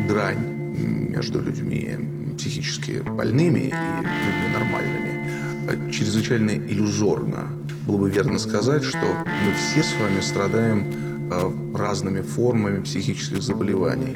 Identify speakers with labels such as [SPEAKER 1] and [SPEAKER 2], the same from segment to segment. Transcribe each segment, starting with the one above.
[SPEAKER 1] грань между людьми психически больными и людьми нормальными чрезвычайно иллюзорна. Было бы верно сказать, что мы все с вами страдаем разными формами психических заболеваний.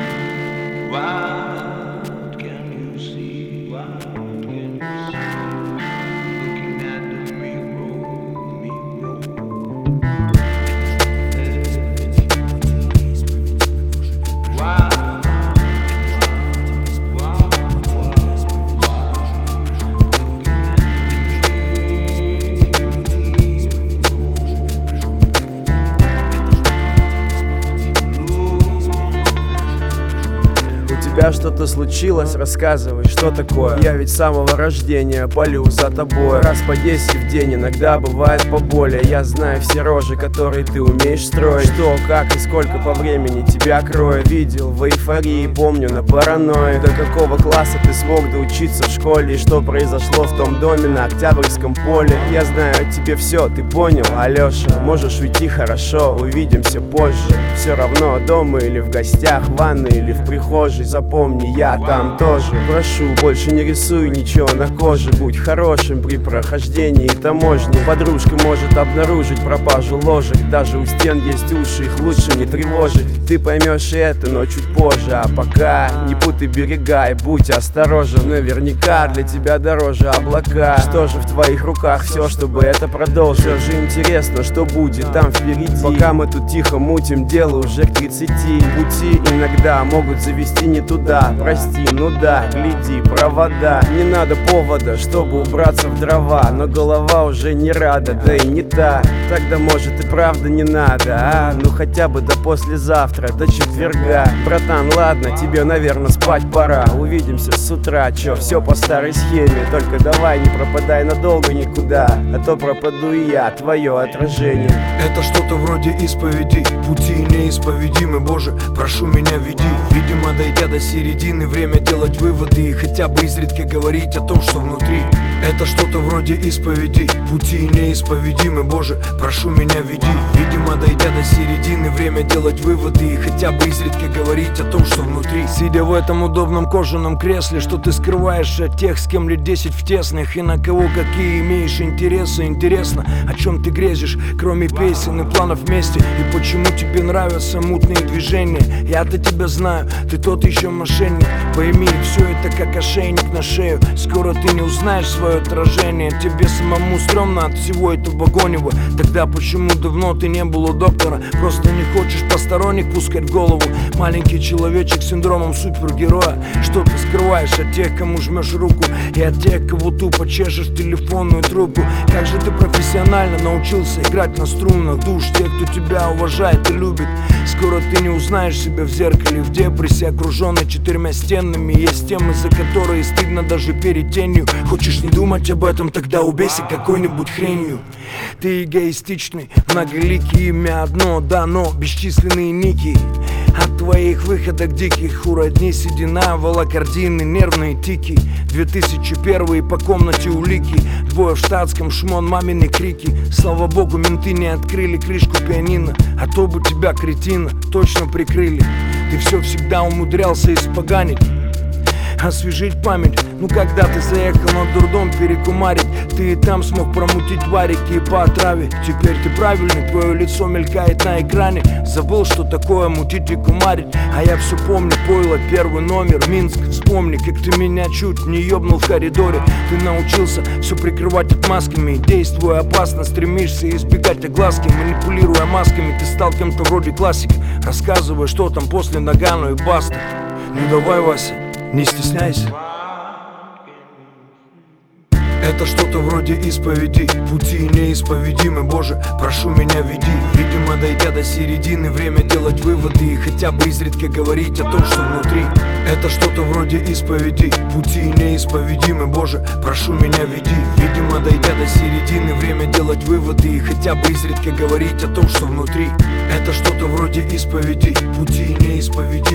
[SPEAKER 2] Что-то случилось, рассказывай, что такое. Я ведь с самого рождения полю за тобой. Раз по 10 в день, иногда бывает поболее. Я знаю все рожи, которые ты умеешь строить. Что, как и сколько по времени тебя кроет. Видел в эйфории, помню на паранойи. До какого класса ты смог доучиться в школе? И что произошло в том доме на Октябрьском поле? Я знаю о тебе все, ты понял, Алеша? Можешь уйти, хорошо, увидимся позже. Все равно дома или в гостях, в ванной или в прихожей. Запомни, я там тоже. Прошу, больше не рисуй ничего на коже. Будь хорошим при прохождении таможни. Подружка может обнаружить пропажу ложек. Даже у стен есть уши, их лучше не тревожить. Ты поймешь это, но чуть позже. А пока не путай берега и будь осторожен. Наверняка для тебя дороже облака. Что же в твоих руках все, чтобы это продолжить? Все же интересно, что будет там впереди. Пока мы тут тихо мутим дело уже к 30. Пути иногда могут завести не туда. Прости, ну да, гляди, провода. Не надо повода, чтобы убраться в дрова. Но голова уже не рада, да и не та. Тогда может и правда не надо, ну хотя бы до послезавтра, до четверга. Братан, ладно, тебе, наверное, спать пора. Увидимся с утра, чё, все по старой схеме. Только давай не пропадай надолго никуда, а то пропаду и я, твое отражение.
[SPEAKER 3] Это что-то вроде исповеди, пути неисповедимы, Боже, прошу меня веди. Видимо, дойдя до середины, время делать выводы и хотя бы изредка говорить о том, что внутри. Это что-то вроде исповеди, пути неисповедимы, Боже, прошу меня веди. Видимо, дойдя до середины, время делать выводы и хотя бы изредка говорить о том, что внутри. Сидя в этом удобном кожаном кресле, что ты скрываешь от тех, с кем лет 10 в тесных, и на кого какие имеешь интересы. Интересно, о чем ты грезишь, кроме песен и планов вместе, и почему тебе нравятся мутные движения. Я-то тебя знаю, ты тот еще мошенник. Пойми, все это как ошейник на шею. Скоро ты не узнаешь свое отражение. Тебе самому стрёмно от всего этого гонева. Тогда почему давно ты не был у доктора? Просто не хочешь посторонних пускать в голову. Маленький человечек с синдромом супергероя. Что ты скрываешь от тех, кому жмешь руку, и от тех, кого тупо чешешь телефонную трубку? Как же ты профессионально научился играть на струнах душ тех, кто тебя уважает и любит. Скоро ты не узнаешь себя в зеркале, в депрессии, окруженной 4 стенами. Есть темы, за которые стыдно даже перед тенью. Хочешь не думать об этом, тогда убейся какой-нибудь хренью. Ты эгоистичный, многоликий, имя одно, да, но бесчисленные ники. От твоих выходок диких у родни седина, волокордины, нервные тики. 2001 по комнате улики, двое в штатском, шмон, мамины крики. Слава богу, менты не открыли крышку пианино, а то бы тебя, кретина, точно прикрыли. Ты все всегда умудрялся испоганить, освежить память. Ну когда ты заехал на дурдом перекумарить, ты и там смог промутить варики и по отраве. Теперь ты правильный, твое лицо мелькает на экране. Забыл, что такое мутить и кумарить. А я все помню, пойло, первый номер, Минск. Вспомни, как ты меня чуть не ёбнул в коридоре. Ты научился все прикрывать отмазками. Действуя опасно, стремишься избегать огласки. Манипулируя масками, ты стал кем-то вроде классика. Рассказывай, что там после Нагану и баста. Ну давай, Вася, не стесняйся. Это что-то вроде исповеди, пути неисповедимы, Боже, прошу меня веди. Видимо, дойдя до середины, время делать выводы и хотя бы изредка говорить о том, что внутри. Это что-то вроде исповеди, пути неисповедимы, Боже, прошу меня веди. Видимо, дойдя до середины, время делать выводы и хотя бы изредка говорить о том, что внутри. Это что-то вроде исповеди, пути неисповедимы.